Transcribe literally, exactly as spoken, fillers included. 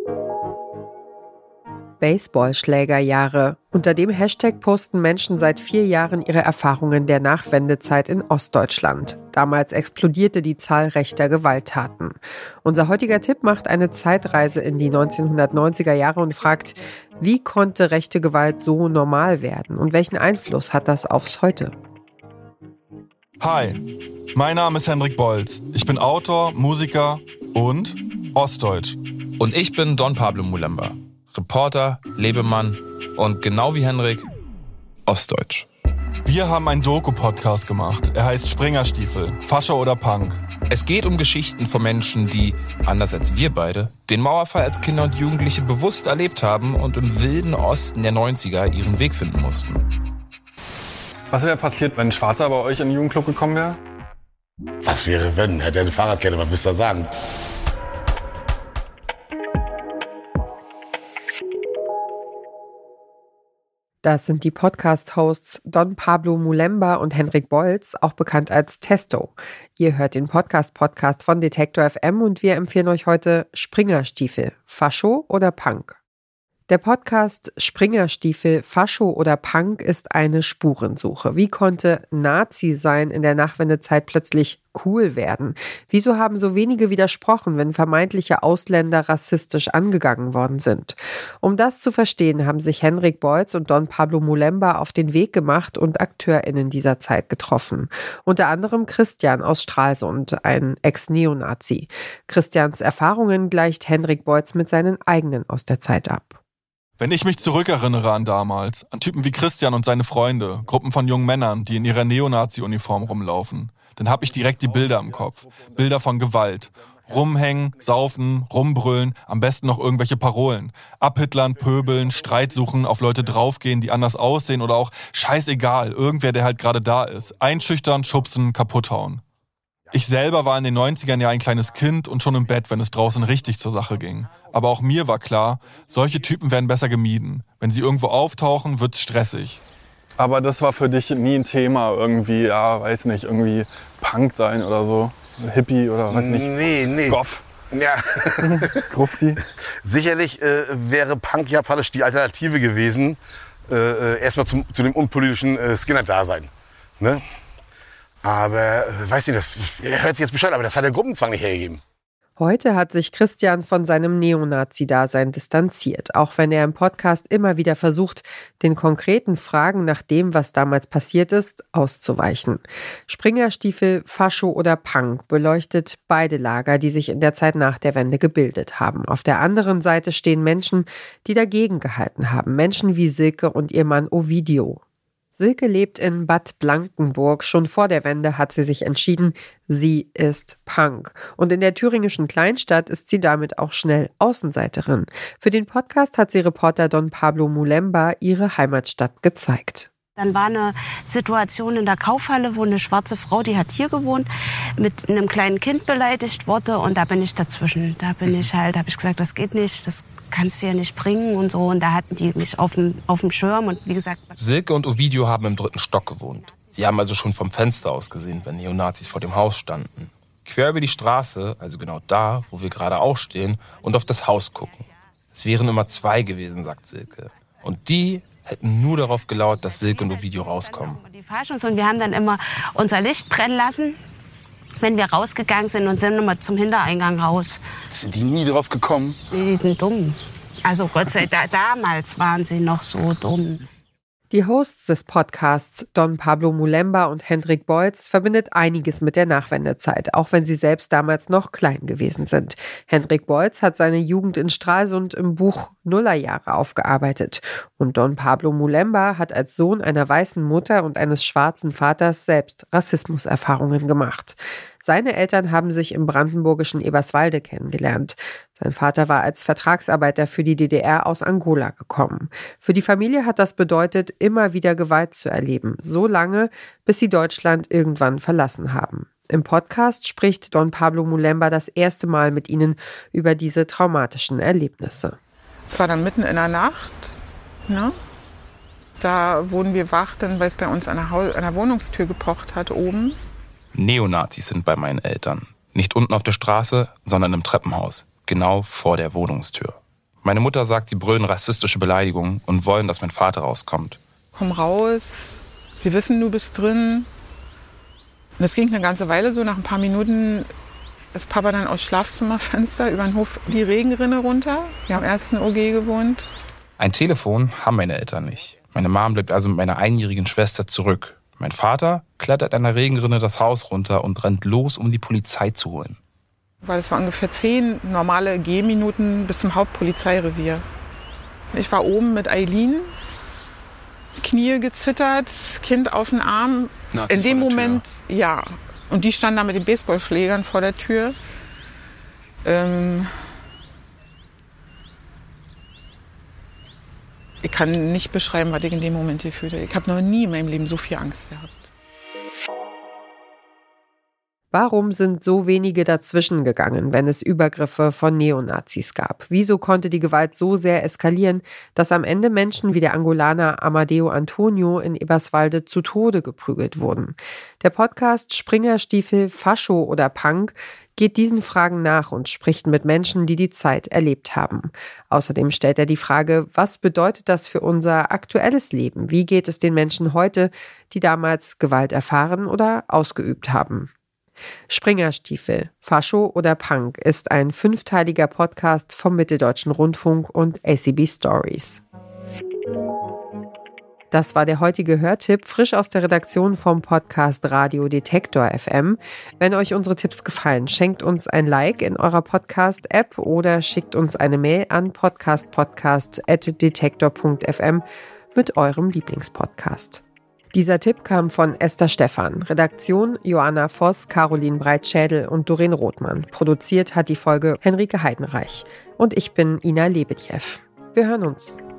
Baseballschlägerjahre. Unter dem Hashtag posten Menschen seit vier Jahren ihre Erfahrungen der Nachwendezeit in Ostdeutschland. Damals explodierte die Zahl rechter Gewalttaten. Unser heutiger Tipp macht eine Zeitreise in die neunzehnhundertneunziger Jahre und fragt, wie konnte rechte Gewalt so normal werden und welchen Einfluss hat das aufs Heute? Hi, mein Name ist Henrik Bolz. Ich bin Autor, Musiker und Ostdeutsch. Und ich bin Don Pablo Mulemba. Reporter, Lebemann und genau wie Henrik, Ostdeutsch. Wir haben einen Doku-Podcast gemacht. Er heißt Springerstiefel, Fascho oder Punk. Es geht um Geschichten von Menschen, die, anders als wir beide, den Mauerfall als Kinder und Jugendliche bewusst erlebt haben und im wilden Osten der neunziger ihren Weg finden mussten. Was wäre passiert, wenn ein Schwarzer bei euch in den Jugendclub gekommen wäre? Was wäre, wenn? Hätte er eine Fahrradkette, was willst du da sagen? Das sind die Podcast-Hosts Don Pablo Mulemba und Henrik Bolz, auch bekannt als Testo. Ihr hört den Podcast-Podcast von Detektor F M und wir empfehlen euch heute Springerstiefel, Fascho oder Punk. Der Podcast Springerstiefel, Fascho oder Punk ist eine Spurensuche. Wie konnte Nazi-Sein in der Nachwendezeit plötzlich cool werden? Wieso haben so wenige widersprochen, wenn vermeintliche Ausländer rassistisch angegangen worden sind? Um das zu verstehen, haben sich Henrik Bolz und Don Pablo Mulemba auf den Weg gemacht und AkteurInnen dieser Zeit getroffen. Unter anderem Christian aus Stralsund, ein Ex-Neonazi. Christians Erfahrungen gleicht Henrik Bolz mit seinen eigenen aus der Zeit ab. Wenn ich mich zurückerinnere an damals, an Typen wie Christian und seine Freunde, Gruppen von jungen Männern, die in ihrer Neonazi-Uniform rumlaufen, dann habe ich direkt die Bilder im Kopf. Bilder von Gewalt. Rumhängen, saufen, rumbrüllen, am besten noch irgendwelche Parolen. Abhitlern, pöbeln, Streit suchen, auf Leute draufgehen, die anders aussehen oder auch scheißegal, irgendwer, der halt gerade da ist. Einschüchtern, schubsen, kaputthauen. Ich selber war in den neunzigern ja ein kleines Kind und schon im Bett, wenn es draußen richtig zur Sache ging. Aber auch mir war klar, solche Typen werden besser gemieden. Wenn sie irgendwo auftauchen, wird's stressig. Aber das war für dich nie ein Thema, irgendwie, ja, weiß nicht, irgendwie Punk sein oder so, Hippie oder weiß nicht, nee, nee. Goff, Ja. Grufti. Sicherlich äh, wäre Punk ja praktisch die Alternative gewesen, äh, erstmal zum, zu dem unpolitischen äh, Skinhead-Dasein. Ne? Aber, äh, weiß nicht, das hört sich jetzt bescheuert, aber das hat der Gruppenzwang nicht hergegeben. Heute hat sich Christian von seinem Neonazi-Dasein distanziert, auch wenn er im Podcast immer wieder versucht, den konkreten Fragen nach dem, was damals passiert ist, auszuweichen. Springerstiefel, Fascho oder Punk beleuchtet beide Lager, die sich in der Zeit nach der Wende gebildet haben. Auf der anderen Seite stehen Menschen, die dagegen gehalten haben. Menschen wie Silke und ihr Mann Ovidio. Silke lebt in Bad Blankenburg. Schon vor der Wende hat sie sich entschieden, sie ist Punk. Und in der thüringischen Kleinstadt ist sie damit auch schnell Außenseiterin. Für den Podcast hat sie Reporter Don Pablo Mulemba ihre Heimatstadt gezeigt. Dann war eine Situation in der Kaufhalle, wo eine schwarze Frau, die hat hier gewohnt, mit einem kleinen Kind beleidigt wurde. Und da bin ich dazwischen. Da bin ich halt, habe ich gesagt, das geht nicht, das kannst du ja nicht bringen und so. Und da hatten die mich auf dem, auf dem Schirm. Und wie gesagt, Silke und Ovidio haben im dritten Stock gewohnt. Sie haben also schon vom Fenster aus gesehen, wenn Neonazis vor dem Haus standen. Quer über die Straße, also genau da, wo wir gerade auch stehen, und auf das Haus gucken. Es wären immer zwei gewesen, sagt Silke. Und die hätten nur darauf gelauert, dass Silke und Ovidio rauskommen. Und wir haben dann immer unser Licht brennen lassen, wenn wir rausgegangen sind, und sind immer zum Hintereingang raus. Sind die nie drauf gekommen? Die sind dumm. Also Gott sei Dank, damals waren sie noch so dumm. Die Hosts des Podcasts Don Pablo Mulemba und Henrik Bolz verbindet einiges mit der Nachwendezeit, auch wenn sie selbst damals noch klein gewesen sind. Henrik Bolz hat seine Jugend in Stralsund im Buch Nullerjahre aufgearbeitet. Und Don Pablo Mulemba hat als Sohn einer weißen Mutter und eines schwarzen Vaters selbst Rassismuserfahrungen gemacht. Seine Eltern haben sich im brandenburgischen Eberswalde kennengelernt. Sein Vater war als Vertragsarbeiter für die D D R aus Angola gekommen. Für die Familie hat das bedeutet, immer wieder Gewalt zu erleben, so lange, bis sie Deutschland irgendwann verlassen haben. Im Podcast spricht Don Pablo Mulemba das erste Mal mit ihnen über diese traumatischen Erlebnisse. Es war dann mitten in der Nacht, ne? Da wurden wir wach, dann, weil es bei uns an der, Haus- an der Wohnungstür gepocht hat oben. Neonazis sind bei meinen Eltern. Nicht unten auf der Straße, sondern im Treppenhaus. Genau vor der Wohnungstür. Meine Mutter sagt, sie brüllen rassistische Beleidigungen und wollen, dass mein Vater rauskommt. Komm raus, wir wissen, du bist drin. Und es ging eine ganze Weile so. Nach ein paar Minuten ist Papa dann aus Schlafzimmerfenster über den Hof die Regenrinne runter. Wir haben erst in O G gewohnt. Ein Telefon haben meine Eltern nicht. Meine Mom bleibt also mit meiner einjährigen Schwester zurück. Mein Vater klettert an der Regenrinne das Haus runter und rennt los, um die Polizei zu holen. Weil es war ungefähr zehn normale Gehminuten bis zum Hauptpolizeirevier. Ich war oben mit Eileen, Knie gezittert, Kind auf den Arm. Nazis in dem vor der Moment, Tür. ja. Und die standen da mit den Baseballschlägern vor der Tür. Ähm ich kann nicht beschreiben, was ich in dem Moment gefühlt habe. Ich habe noch nie in meinem Leben so viel Angst gehabt. Warum sind so wenige dazwischen gegangen, wenn es Übergriffe von Neonazis gab? Wieso konnte die Gewalt so sehr eskalieren, dass am Ende Menschen wie der Angolaner Amadeo Antonio in Eberswalde zu Tode geprügelt wurden? Der Podcast Springerstiefel, Fascho oder Punk geht diesen Fragen nach und spricht mit Menschen, die die Zeit erlebt haben. Außerdem stellt er die Frage, was bedeutet das für unser aktuelles Leben? Wie geht es den Menschen heute, die damals Gewalt erfahren oder ausgeübt haben? Springerstiefel, Fascho oder Punk ist ein fünfteiliger Podcast vom Mitteldeutschen Rundfunk und A C B Stories. Das war der heutige Hörtipp, frisch aus der Redaktion vom Podcast Radio Detektor F M. Wenn euch unsere Tipps gefallen, schenkt uns ein Like in eurer Podcast-App oder schickt uns eine Mail an podcastpodcast at detektor punkt f m mit eurem Lieblingspodcast. Dieser Tipp kam von Esther Stephan, Redaktion Joanna Voss, Caroline Breitschädel und Doreen Rothmann. Produziert hat die Folge Henrike Heidenreich. Und ich bin Ina Lebedjew. Wir hören uns.